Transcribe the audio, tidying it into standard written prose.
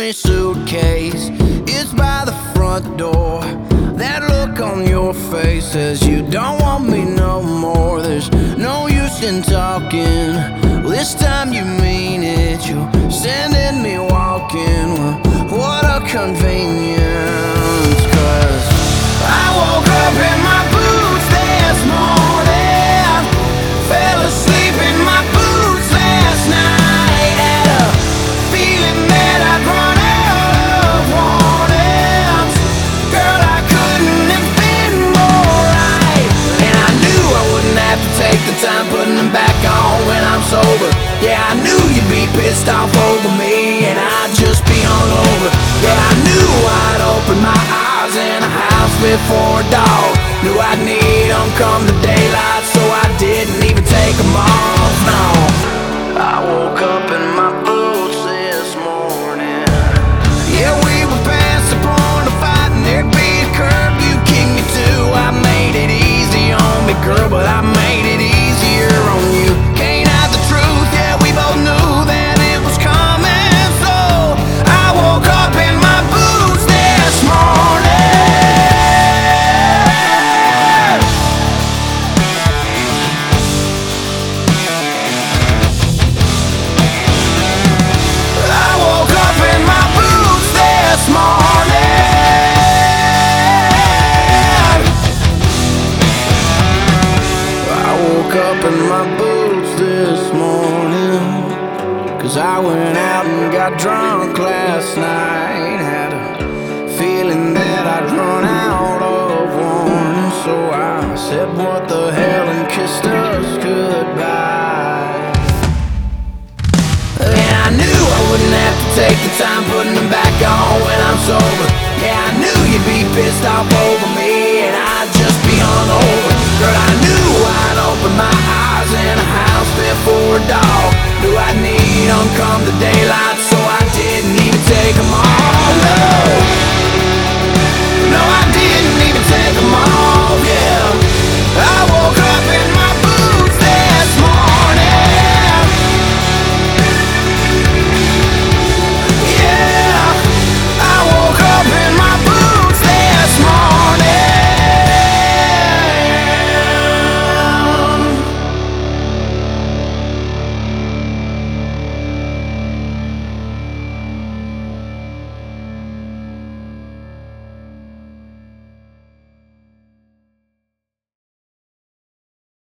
empty suitcase, it's by the front door. That look on your face says you don't want me no more. There's no use in talking, well, this time you mean it. You're sending me walking, well, what a convenience. 'Cause I woke up in my boots this morning, fell asleep in my boots last night, had a feeling that I'd run out of warnings. Girl, I couldn't have been more right, and I knew I wouldn't have to take the time putting them back on when I'm sober. Yeah, I knew you'd be pissed off over me, and I'd just be hungover. Yeah, I knew I'd open my eyes in a house before dark. Knew I'd need them come the daylight, so I didn't even take them off, no. I woke up in my boots this morning. Yeah, we were past the point of fighting. There'd be a curb you kicked me to. I made it easy on me, girl, but I made it easier on you. Can't hide the truth, yeah, we both knew that it was coming. So I woke up in my boots this morning. I woke up in my boots this morning. I woke up in my boots this morning, 'cause I went out and got drunk last night. Had a feeling that I'd run out of warning, so I said what the hell and kissed us goodbye. And I knew I wouldn't have to take the time putting them back on when I'm sober. Yeah, I knew you'd be pissed off over me, and I'd just be hungover. Girl, I knew I'd open my eyes in a house before dark. Knew I'd need them come the daylight,